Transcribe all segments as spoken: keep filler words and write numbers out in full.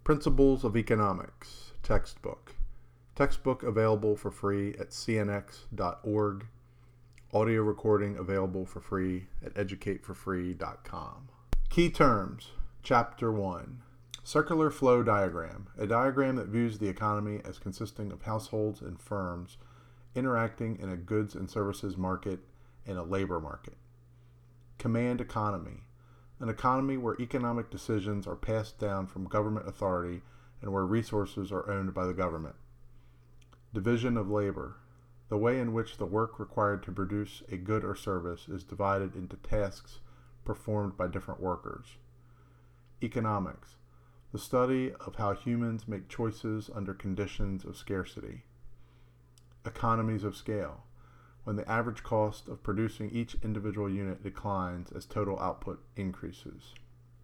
Principles of Economics textbook. Textbook available for free at c n x dot org. Audio recording available for free at educate for free dot com. Key terms. Chapter one. Circular flow diagram. A diagram that views the economy as consisting of households and firms interacting in a goods and services market and a labor market. Command economy. An economy where economic decisions are passed down from government authority and where resources are owned by the government. Division of labor. The way in which the work required to produce a good or service is divided into tasks performed by different workers. Economics. The study of how humans make choices under conditions of scarcity. Economies of scale. When the average cost of producing each individual unit declines as total output increases.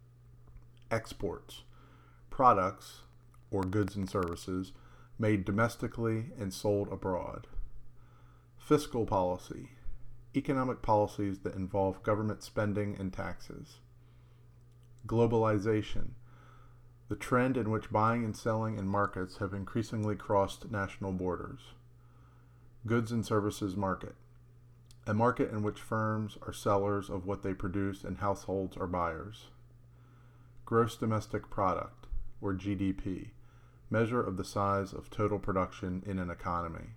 Exports. Products, or goods and services, made domestically and sold abroad. Fiscal policy. Economic policies that involve government spending and taxes. Globalization. The trend in which buying and selling in markets have increasingly crossed national borders. Goods and services market. A market in which firms are sellers of what they produce and households are buyers. Gross domestic product, or G D P, measure of the size of total production in an economy.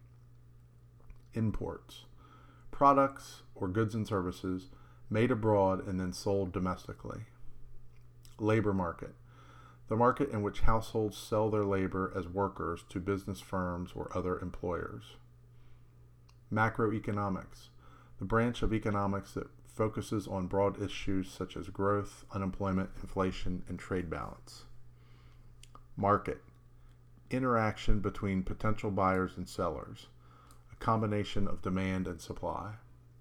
Imports. Products or goods and services made abroad and then sold domestically. Labor market. The market in which households sell their labor as workers to business firms or other employers. Macroeconomics, the branch of economics that focuses on broad issues such as growth, unemployment, inflation, and trade balance. Market, interaction between potential buyers and sellers, a combination of demand and supply.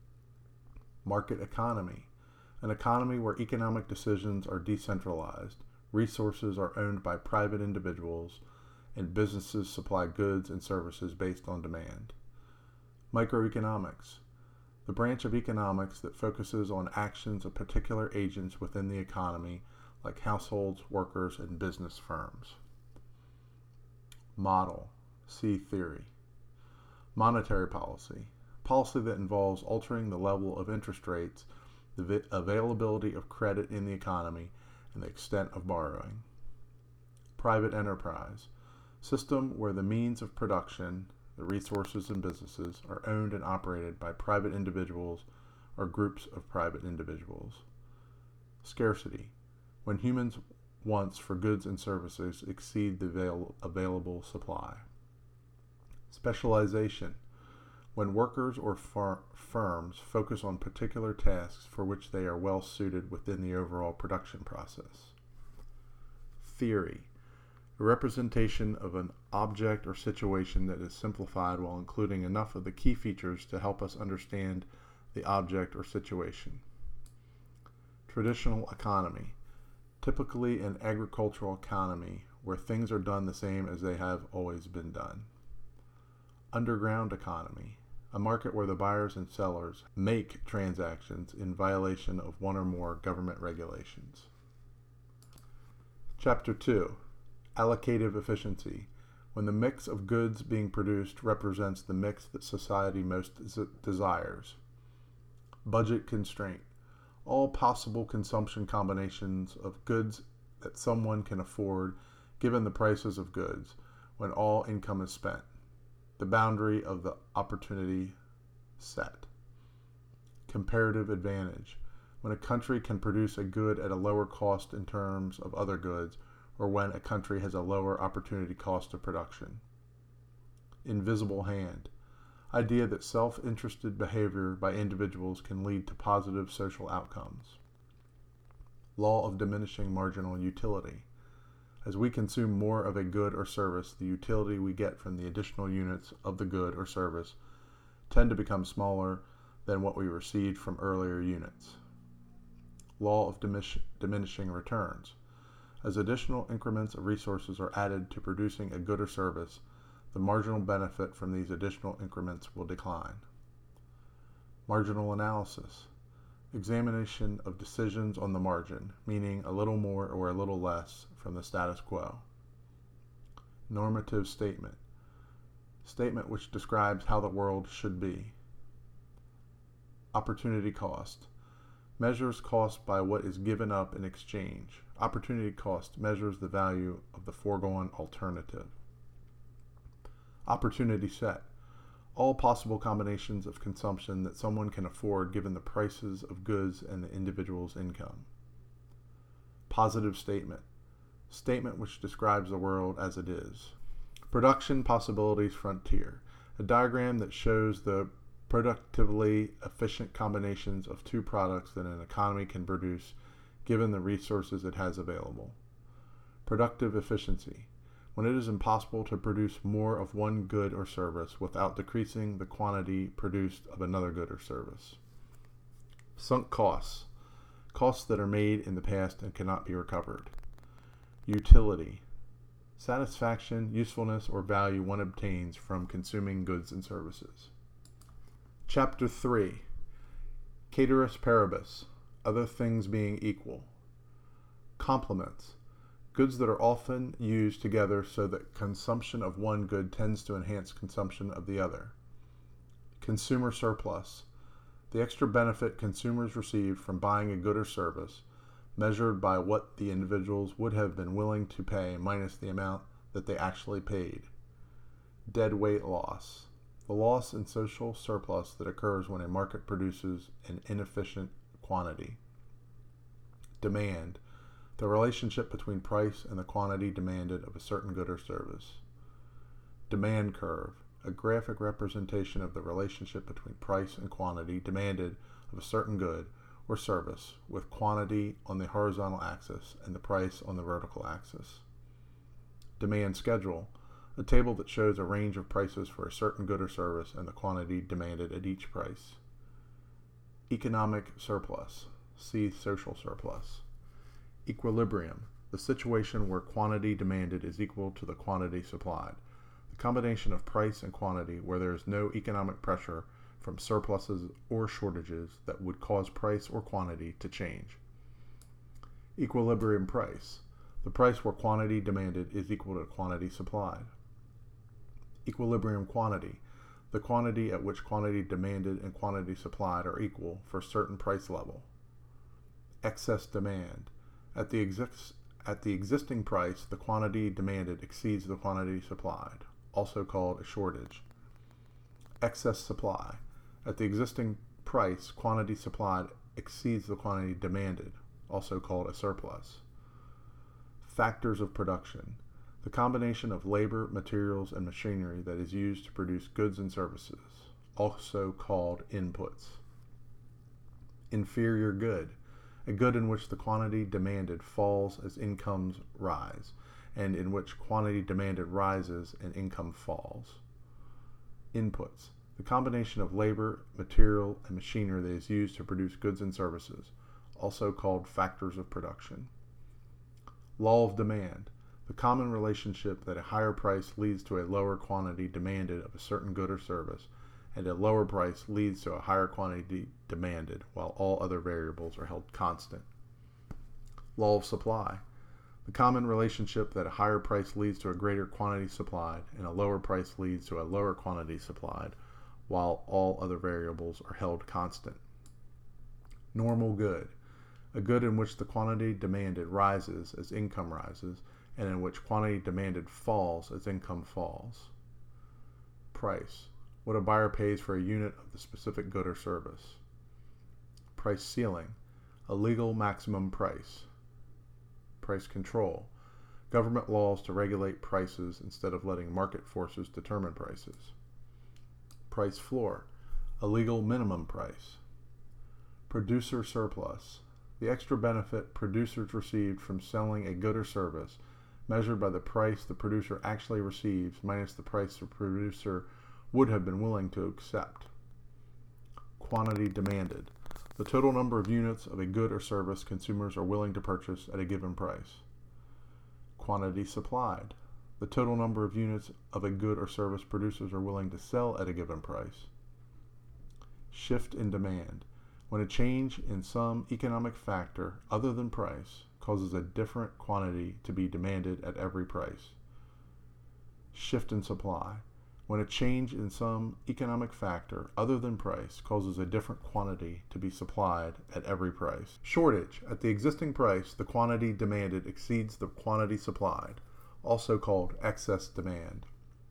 Market economy, an economy where economic decisions are decentralized, resources are owned by private individuals, and businesses supply goods and services based on demand. Microeconomics, the branch of economics that focuses on actions of particular agents within the economy, like households, workers, and business firms. Model, see theory. Monetary policy, policy that involves altering the level of interest rates, the availability of credit in the economy, and the extent of borrowing. Private enterprise, system where the means of production, the resources and businesses, are owned and operated by private individuals or groups of private individuals. Scarcity, when humans' wants for goods and services exceed the avail- available supply. Specialization, when workers or fir- firms focus on particular tasks for which they are well suited within the overall production process. Theory, a representation of an object or situation that is simplified while including enough of the key features to help us understand the object or situation. Traditional economy, typically an agricultural economy where things are done the same as they have always been done. Underground economy, a market where the buyers and sellers make transactions in violation of one or more government regulations. Chapter two. Allocative efficiency, when the mix of goods being produced represents the mix that society most des- desires. Budget constraint, all possible consumption combinations of goods that someone can afford given the prices of goods when all income is spent. The boundary of the opportunity set. Comparative advantage, when a country can produce a good at a lower cost in terms of other goods, or when a country has a lower opportunity cost of production. Invisible hand, idea that self-interested behavior by individuals can lead to positive social outcomes. Law of diminishing marginal utility. As we consume more of a good or service, the utility we get from the additional units of the good or service tend to become smaller than what we received from earlier units. Law of diminish- diminishing returns. As additional increments of resources are added to producing a good or service, the marginal benefit from these additional increments will decline. Marginal analysis. Examination of decisions on the margin, meaning a little more or a little less from the status quo. Normative statement. Statement which describes how the world should be. Opportunity cost. Measures cost by what is given up in exchange. Opportunity cost measures the value of the foregone alternative. Opportunity set. All possible combinations of consumption that someone can afford given the prices of goods and the individual's income. Positive statement. Statement which describes the world as it is. Production possibilities frontier. A diagram that shows the productively efficient combinations of two products that an economy can produce given the resources it has available. Productive efficiency. When it is impossible to produce more of one good or service without decreasing the quantity produced of another good or service. Sunk costs. Costs that are made in the past and cannot be recovered. Utility. Satisfaction, usefulness, or value one obtains from consuming goods and services. Chapter three. Ceteris paribus. Other things being equal. Complements. Goods that are often used together so that consumption of one good tends to enhance consumption of the other. Consumer surplus. The extra benefit consumers receive from buying a good or service, measured by what the individuals would have been willing to pay minus the amount that they actually paid. Deadweight loss. The loss in social surplus that occurs when a market produces an inefficient quantity. Demand. The relationship between price and the quantity demanded of a certain good or service. Demand curve. A graphic representation of the relationship between price and quantity demanded of a certain good or service, with quantity on the horizontal axis and the price on the vertical axis. Demand schedule. A table that shows a range of prices for a certain good or service and the quantity demanded at each price. Economic surplus. See social surplus. Equilibrium. The situation where quantity demanded is equal to the quantity supplied. The combination of price and quantity where there is no economic pressure from surpluses or shortages that would cause price or quantity to change. Equilibrium price. The price where quantity demanded is equal to quantity supplied. Equilibrium quantity. The quantity at which quantity demanded and quantity supplied are equal for a certain price level. Excess demand. At the, exis- at the existing price, the quantity demanded exceeds the quantity supplied, also called a shortage. Excess supply. At the existing price, quantity supplied exceeds the quantity demanded, also called a surplus. Factors of production. The combination of labor, materials, and machinery that is used to produce goods and services, also called inputs. Inferior good. A good in which the quantity demanded falls as incomes rise, and in which quantity demanded rises and income falls. Inputs. The combination of labor, material, and machinery that is used to produce goods and services, also called factors of production. Law of demand. The common relationship that a higher price leads to a lower quantity demanded of a certain good or service, and a lower price leads to a higher quantity demanded, while all other variables are held constant. Law of supply. The common relationship that a higher price leads to a greater quantity supplied, and a lower price leads to a lower quantity supplied, while all other variables are held constant. Normal good. A good in which the quantity demanded rises as income rises, and in which quantity demanded falls as income falls. Price. What a buyer pays for a unit of the specific good or service. Price ceiling. A legal maximum price. Price control. Government laws to regulate prices instead of letting market forces determine prices. Price floor. A legal minimum price. Producer surplus. The extra benefit producers received from selling a good or service, measured by the price the producer actually receives minus the price the producer would have been willing to accept. Quantity demanded. The total number of units of a good or service consumers are willing to purchase at a given price. Quantity supplied. The total number of units of a good or service producers are willing to sell at a given price. Shift in demand. When a change in some economic factor other than price causes a different quantity to be demanded at every price. Shift in supply. When a change in some economic factor other than price causes a different quantity to be supplied at every price. Shortage. At the existing price, the quantity demanded exceeds the quantity supplied, also called excess demand.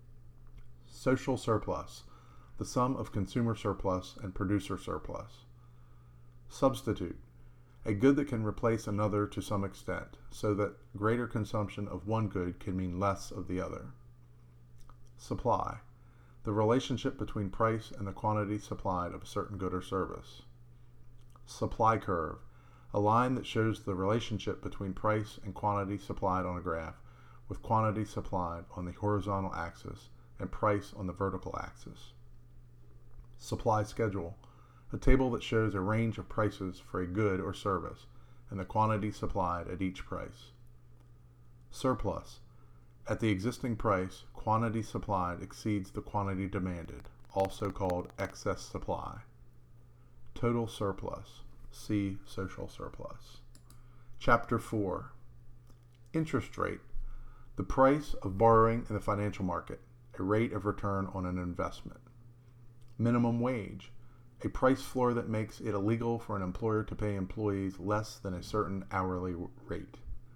Social surplus. The sum of consumer surplus and producer surplus. Substitute. A good that can replace another to some extent, so that greater consumption of one good can mean less of the other. Supply. The relationship between price and the quantity supplied of a certain good or service. Supply curve. A line that shows the relationship between price and quantity supplied on a graph, with quantity supplied on the horizontal axis and price on the vertical axis. Supply schedule. A table that shows a range of prices for a good or service and the quantity supplied at each price. Surplus. At the existing price, quantity supplied exceeds the quantity demanded, also called excess supply. Total surplus. See social surplus. Chapter four. Interest rate. The price of borrowing in the financial market, a rate of return on an investment. Minimum wage. A price floor that makes it illegal for an employer to pay employees less than a certain hourly rate.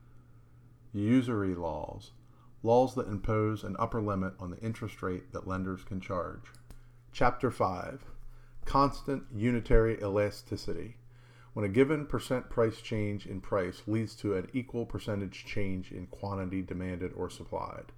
Usury laws. Laws that impose an upper limit on the interest rate that lenders can charge. Chapter five. Constant unitary elasticity. When a given percent price change in price leads to an equal percentage change in quantity demanded or supplied.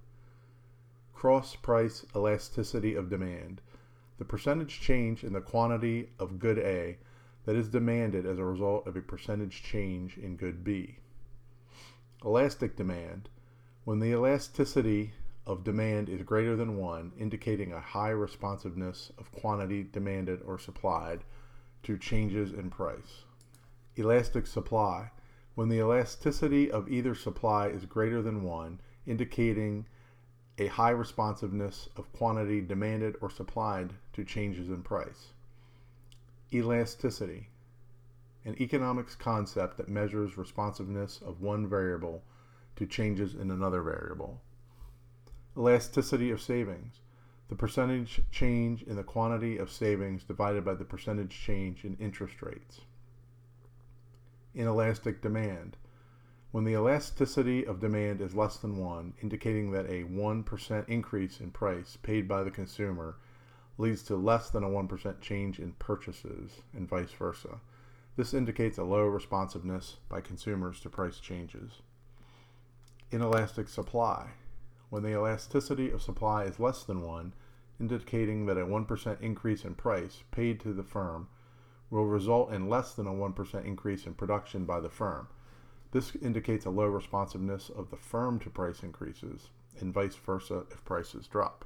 Cross-price elasticity of demand. The percentage change in the quantity of good A that is demanded as a result of a percentage change in good B. Elastic demand. When the elasticity of demand is greater than one, indicating a high responsiveness of quantity demanded or supplied to changes in price. Elastic supply. When the elasticity of either supply is greater than one, indicating a high responsiveness of quantity demanded or supplied to changes in price. Elasticity. An economics concept that measures responsiveness of one variable to changes in another variable. Elasticity of savings. The percentage change in the quantity of savings divided by the percentage change in interest rates. Inelastic demand. When the elasticity of demand is less than one, indicating that a one percent increase in price paid by the consumer leads to less than a one percent change in purchases, and vice versa. This indicates a low responsiveness by consumers to price changes. Inelastic supply. When the elasticity of supply is less than one, indicating that a one percent increase in price paid to the firm will result in less than a one percent increase in production by the firm. This indicates a low responsiveness of the firm to price increases, and vice versa if prices drop.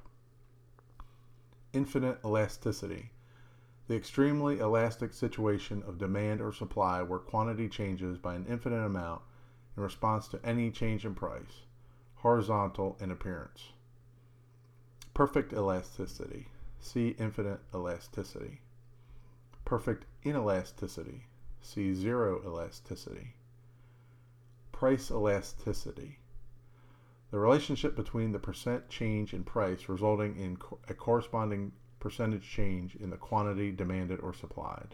Infinite elasticity. The extremely elastic situation of demand or supply where quantity changes by an infinite amount in response to any change in price, horizontal in appearance. Perfect elasticity. See infinite elasticity. Perfect inelasticity. See zero elasticity. Price elasticity. The relationship between the percent change in price resulting in a corresponding percentage change in the quantity demanded or supplied.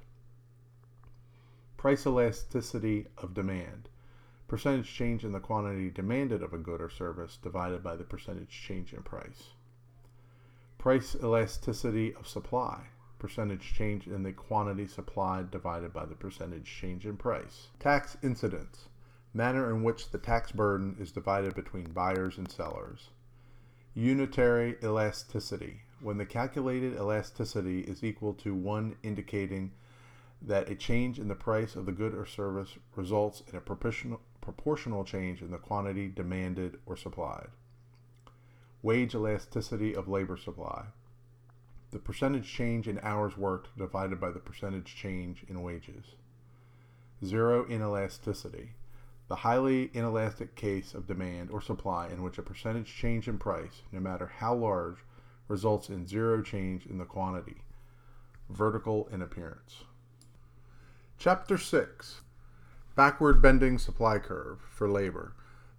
Price elasticity of demand. Percentage change in the quantity demanded of a good or service divided by the percentage change in price. Price elasticity of supply. Percentage change in the quantity supplied divided by the percentage change in price. Tax incidence. Manner in which the tax burden is divided between buyers and sellers. Unitary elasticity. When the calculated elasticity is equal to one, indicating that a change in the price of the good or service results in a proportional, proportional change in the quantity demanded or supplied. Wage elasticity of labor supply. The percentage change in hours worked divided by the percentage change in wages. Zero inelasticity. The highly inelastic case of demand or supply in which a percentage change in price, no matter how large, results in zero change in the quantity. Vertical in appearance. Chapter six. Backward bending supply curve for labor.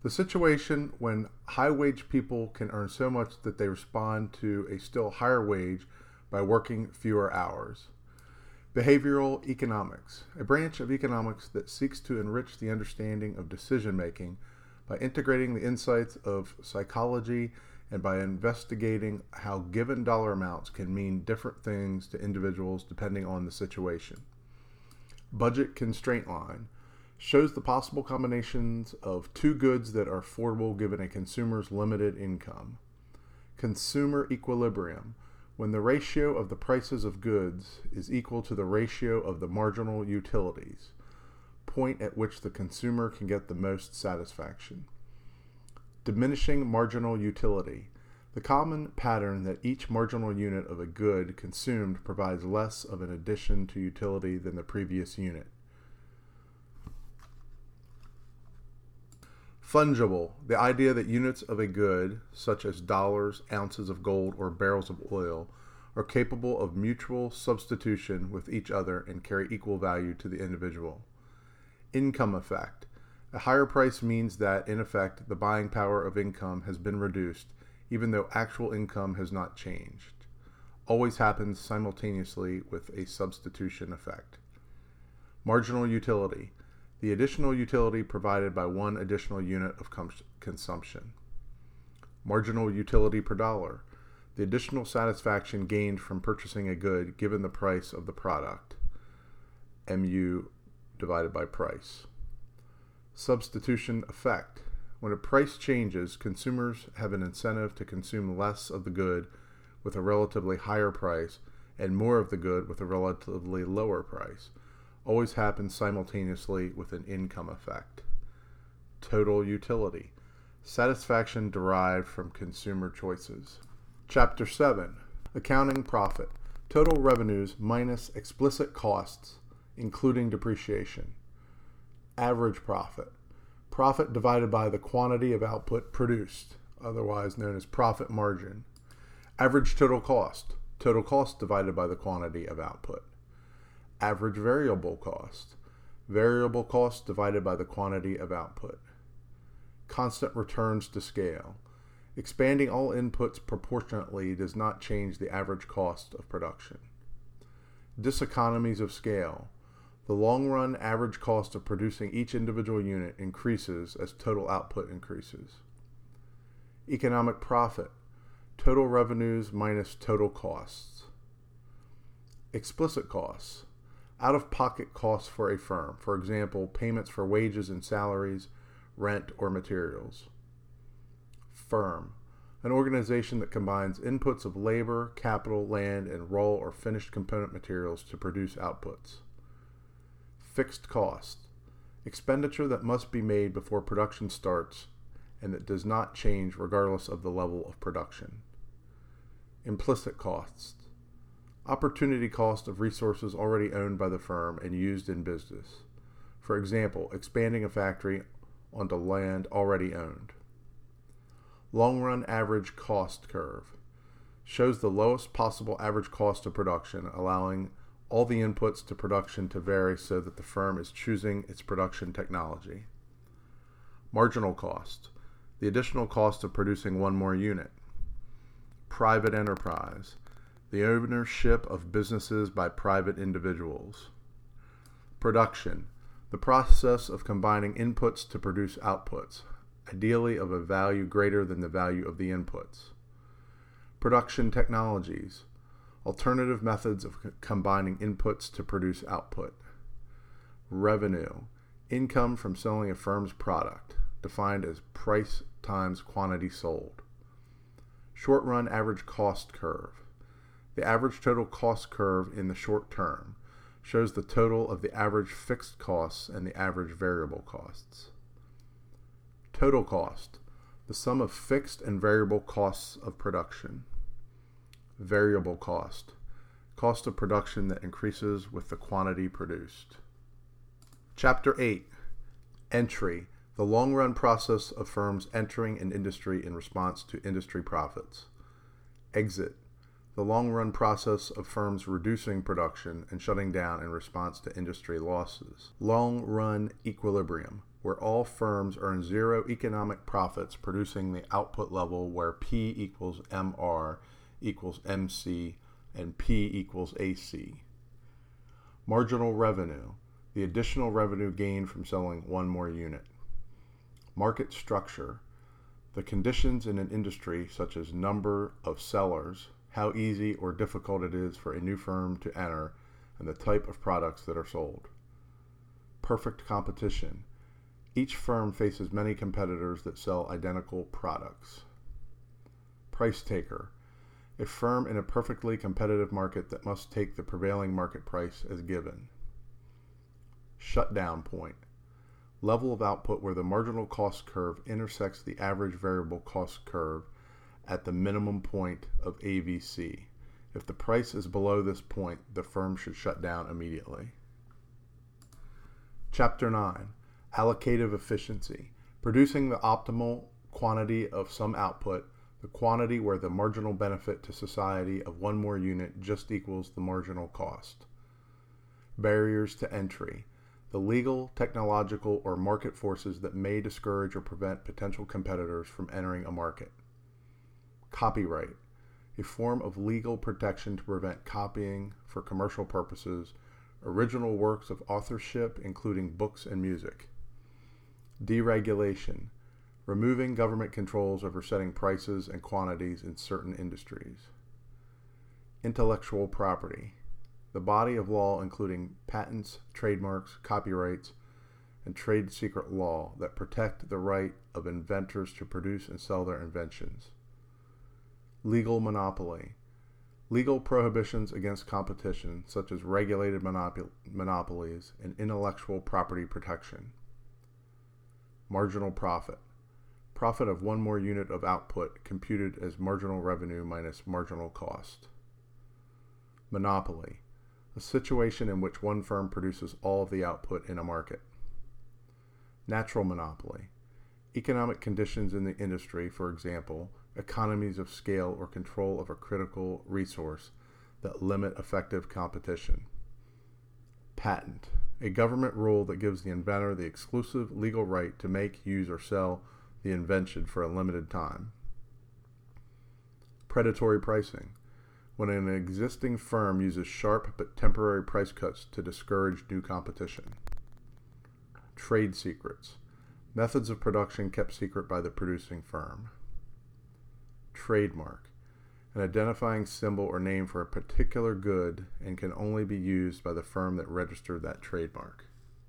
The situation when high-wage people can earn so much that they respond to a still higher wage by working fewer hours. Behavioral economics, a branch of economics that seeks to enrich the understanding of decision-making by integrating the insights of psychology and by investigating how given dollar amounts can mean different things to individuals depending on the situation. Budget constraint line shows the possible combinations of two goods that are affordable given a consumer's limited income. Consumer equilibrium, when the ratio of the prices of goods is equal to the ratio of the marginal utilities, point at which the consumer can get the most satisfaction. Diminishing marginal utility, the common pattern that each marginal unit of a good consumed provides less of an addition to utility than the previous unit. Fungible, the idea that units of a good, such as dollars, ounces of gold, or barrels of oil, are capable of mutual substitution with each other and carry equal value to the individual. Income effect, a higher price means that, in effect, the buying power of income has been reduced, even though actual income has not changed. Always happens simultaneously with a substitution effect. Marginal utility, the additional utility provided by one additional unit of consumption. Marginal utility per dollar, the additional satisfaction gained from purchasing a good given the price of the product. M U divided by price. Substitution effect, when a price changes, consumers have an incentive to consume less of the good with a relatively higher price and more of the good with a relatively lower price. Always happens simultaneously with an income effect. Total utility, satisfaction derived from consumer choices. Chapter seven, Accounting Profit, total revenues minus explicit costs, including depreciation. Average profit, profit divided by the quantity of output produced, otherwise known as profit margin. Average total cost, total cost divided by the quantity of output. Average variable cost, variable cost divided by the quantity of output. Constant returns to scale, expanding all inputs proportionately does not change the average cost of production. Diseconomies of scale, the long-run average cost of producing each individual unit increases as total output increases. Economic profit, total revenues minus total costs. Explicit costs, out-of-pocket costs for a firm, for example, payments for wages and salaries, rent, or materials. Firm, an organization that combines inputs of labor, capital, land, and raw or finished component materials to produce outputs. Fixed cost, expenditure that must be made before production starts and that does not change regardless of the level of production. Implicit costs, opportunity cost of resources already owned by the firm and used in business. For example, expanding a factory onto land already owned. Long-run average cost curve shows the lowest possible average cost of production, allowing all the inputs to production to vary so that the firm is choosing its production technology. Marginal cost, the additional cost of producing one more unit. Private enterprise, the ownership of businesses by private individuals. Production, the process of combining inputs to produce outputs, ideally of a value greater than the value of the inputs. Production technologies, alternative methods of co- combining inputs to produce output. Revenue, income from selling a firm's product, defined as price times quantity sold. Short-run average cost curve, the average total cost curve in the short term, shows the total of the average fixed costs and the average variable costs. Total cost, the sum of fixed and variable costs of production. Variable cost, cost of production that increases with the quantity produced. Chapter eight, Entry, the long-run process of firms entering an industry in response to industry profits. Exit, the long-run process of firms reducing production and shutting down in response to industry losses. Long-run equilibrium, where all firms earn zero economic profits, producing the output level where P equals M R equals M C and P equals A C. Marginal revenue, the additional revenue gained from selling one more unit. Market structure, the conditions in an industry such as number of sellers, how easy or difficult it is for a new firm to enter, and the type of products that are sold. Perfect competition, each firm faces many competitors that sell identical products. Price taker, a firm in a perfectly competitive market that must take the prevailing market price as given. Shutdown point, level of output where the marginal cost curve intersects the average variable cost curve at the minimum point of A V C. If the price is below this point, the firm should shut down immediately. Chapter nine. Allocative efficiency, producing the optimal quantity of some output, the quantity where the marginal benefit to society of one more unit just equals the marginal cost. Barriers to entry, the legal, technological, or market forces that may discourage or prevent potential competitors from entering a market. Copyright, a form of legal protection to prevent copying for commercial purposes, original works of authorship, including books and music. Deregulation, removing government controls over setting prices and quantities in certain industries. Intellectual property, the body of law including patents, trademarks, copyrights, and trade secret law that protect the right of inventors to produce and sell their inventions. Legal monopoly, legal prohibitions against competition such as regulated monop- monopolies and intellectual property protection. Marginal profit, profit of one more unit of output computed as marginal revenue minus marginal cost. Monopoly, a situation in which one firm produces all of the output in a market. Natural monopoly, economic conditions in the industry, for example, economies of scale or control of a critical resource that limit effective competition. Patent, a government rule that gives the inventor the exclusive legal right to make, use, or sell the invention for a limited time. Predatory pricing, when an existing firm uses sharp but temporary price cuts to discourage new competition. Trade secrets, methods of production kept secret by the producing firm. Trademark, an identifying symbol or name for a particular good and can only be used by the firm that registered that trademark.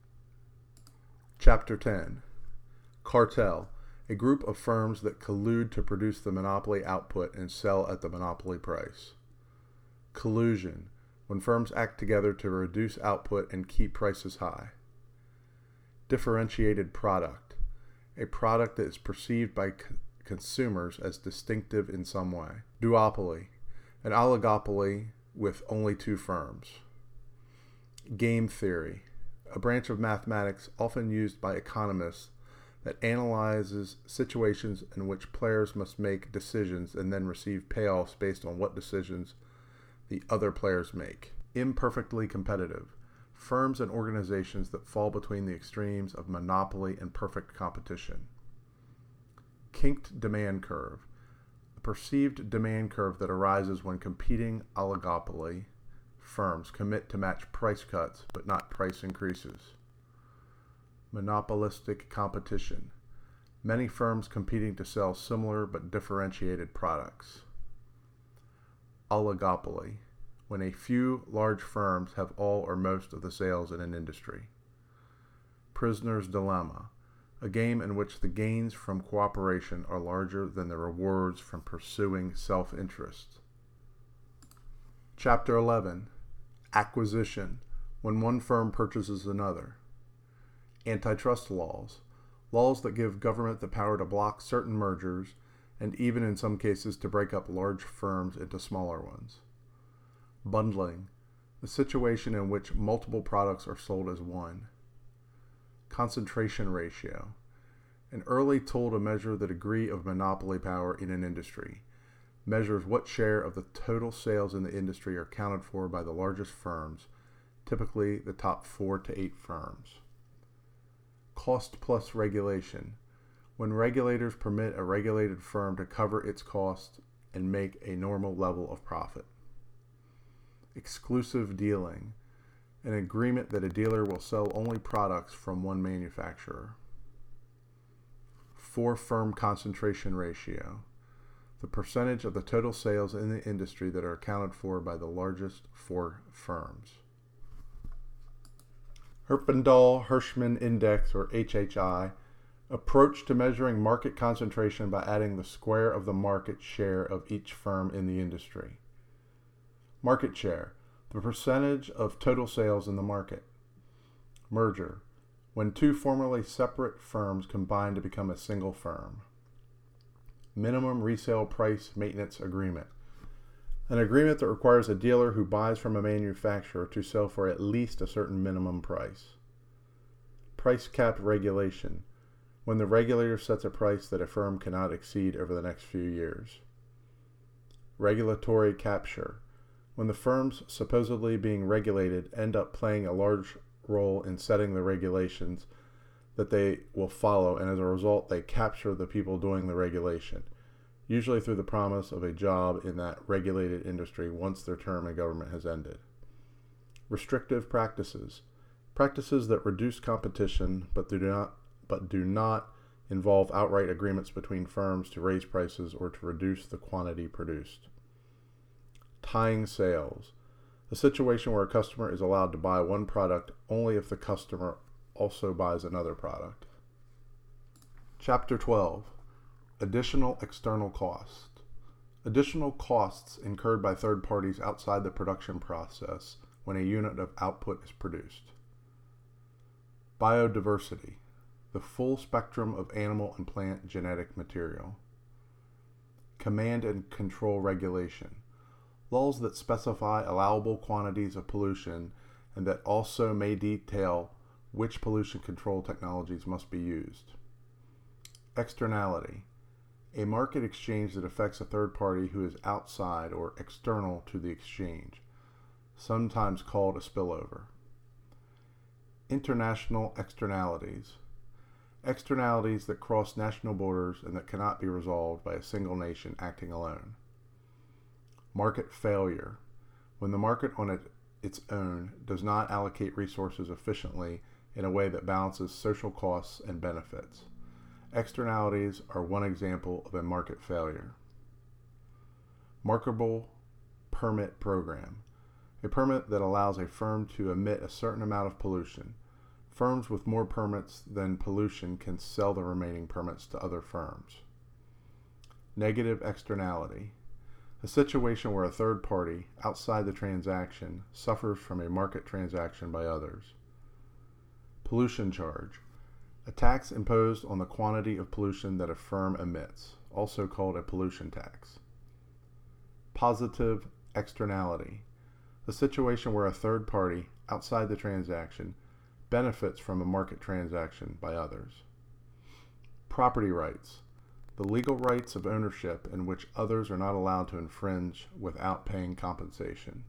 Chapter ten. Cartel, a group of firms that collude to produce the monopoly output and sell at the monopoly price. Collusion, when firms act together to reduce output and keep prices high. Differentiated product, a product that is perceived by co- consumers as distinctive in some way. Duopoly, an oligopoly with only two firms. Game theory, a branch of mathematics often used by economists that analyzes situations in which players must make decisions and then receive payoffs based on what decisions the other players make. Imperfectly competitive, firms and organizations that fall between the extremes of monopoly and perfect competition. Kinked demand curve, a perceived demand curve that arises when competing oligopoly firms commit to match price cuts but not price increases. Monopolistic competition, many firms competing to sell similar but differentiated products. Oligopoly, when a few large firms have all or most of the sales in an industry. Prisoner's dilemma, a game in which the gains from cooperation are larger than the rewards from pursuing self-interest. Chapter eleven. Acquisition, when one firm purchases another. Antitrust laws, laws that give government the power to block certain mergers and even in some cases to break up large firms into smaller ones. Bundling, the situation in which multiple products are sold as one. Concentration ratio, an early tool to measure the degree of monopoly power in an industry, measures what share of the total sales in the industry are accounted for by the largest firms, typically the top four to eight firms. Cost plus regulation. When regulators permit a regulated firm to cover its costs and make a normal level of profit. Exclusive dealing. An agreement that a dealer will sell only products from one manufacturer. Four-firm concentration ratio. The percentage of the total sales in the industry that are accounted for by the largest four firms. Herfindahl Hirschman Index, or H H I, approach to measuring market concentration by adding the square of the market share of each firm in the industry. Market share, the percentage of total sales in the market. Merger, when two formerly separate firms combine to become a single firm. Minimum resale price maintenance agreement, an agreement that requires a dealer who buys from a manufacturer to sell for at least a certain minimum price. Price cap regulation, when the regulator sets a price that a firm cannot exceed over the next few years. Regulatory capture, when the firms supposedly being regulated end up playing a large role in setting the regulations that they will follow, and as a result they capture the people doing the regulation, usually through the promise of a job in that regulated industry once their term in government has ended. Restrictive practices, practices that reduce competition but do not but do not involve outright agreements between firms to raise prices or to reduce the quantity produced. Tying sales, a situation where a customer is allowed to buy one product only if the customer also buys another product. Chapter twelve. Additional external cost. Additional costs incurred by third parties outside the production process when a unit of output is produced. Biodiversity, the full spectrum of animal and plant genetic material. Command and control regulation, laws that specify allowable quantities of pollution and that also may detail which pollution control technologies must be used. Externality, a market exchange that affects a third party who is outside or external to the exchange, sometimes called a spillover. International externalities, externalities that cross national borders and that cannot be resolved by a single nation acting alone. Market failure, when the market on it, its own does not allocate resources efficiently in a way that balances social costs and benefits. Externalities are one example of a market failure. Marketable permit program, a permit that allows a firm to emit a certain amount of pollution. Firms with more permits than pollution can sell the remaining permits to other firms. Negative externality, a situation where a third party outside the transaction suffers from a market transaction by others. Pollution charge, a tax imposed on the quantity of pollution that a firm emits, also called a pollution tax. Positive externality, a situation where a third party outside the transaction benefits from a market transaction by others. Property rights, the legal rights of ownership in which others are not allowed to infringe without paying compensation.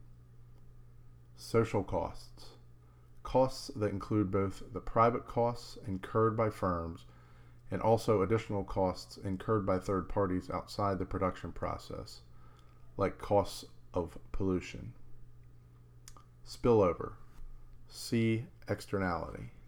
Social costs, costs that include both the private costs incurred by firms and also additional costs incurred by third parties outside the production process, like costs of pollution. Spillover, see externality.